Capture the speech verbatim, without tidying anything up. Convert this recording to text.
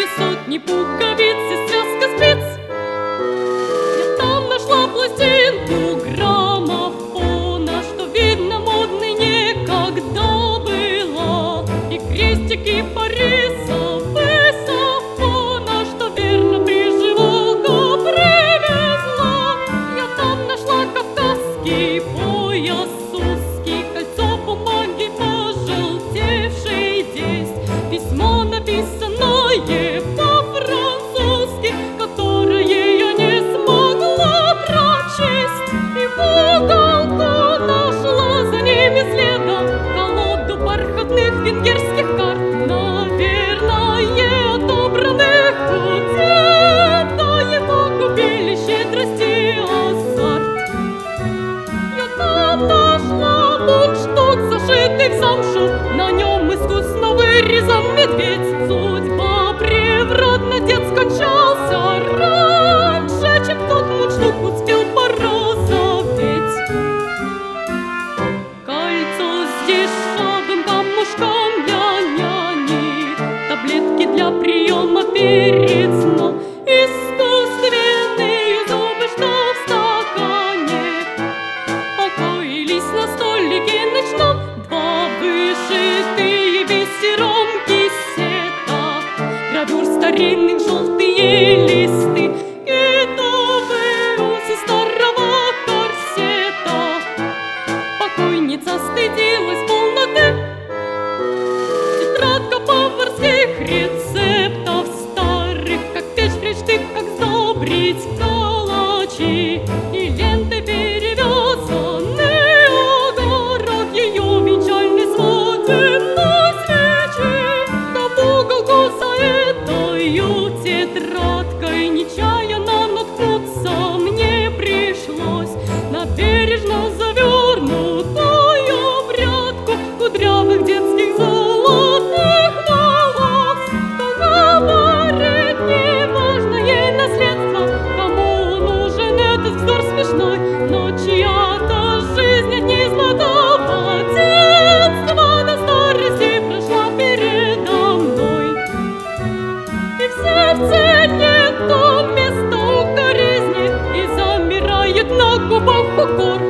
сотни пуговиц и связка спиц. Я там нашла пластинку граммофона, что, видно, модной некогда была, и крестики Париса высофона, что, верно, приживалка привезла. Я там нашла кавказский пояс узкий, кольцо бумаги пожелтевшей здесь, письмо, написанное по-французски, которое я не смогла прочесть. И в уголку нашла за ними следом колоду бархатных венгерских карт, наверное, отобранных у деда. Его купили щедрости азарт. Я там нашла мундштук, зашитый в замшу, на нем искусно вырезан медведь. Судьба превратно, дед скончался раньше, чем тот мундштук успел порозоветь. Кольцо с дешевым камушком для няни, таблетки для приема перед сном, искусственные зубы, что в стакане покоились на столике ночном, два вышитые бисером кисета, гравюр старинных желтые листы, китовые усы старого корсета. Покойница стыдилась полноты, тетрадка поварских рецептов старых, как печь фрейштык, как сдобрить калачи, и ленты перевязанный огород, ее венчальный своденной свечи. Да в уголку за этою тетрадкой нечаянно наткнуться мне пришлось на бережно завернутую прядку кудрявых детских золотых волос. Кто говорит, не важно ей наследство, кому нужен этот вздор смешной, но чья-то жизнь от незлатого детства до старости прошла передо мной. И в сердце нет то места укоризни, и замирает на губах укор.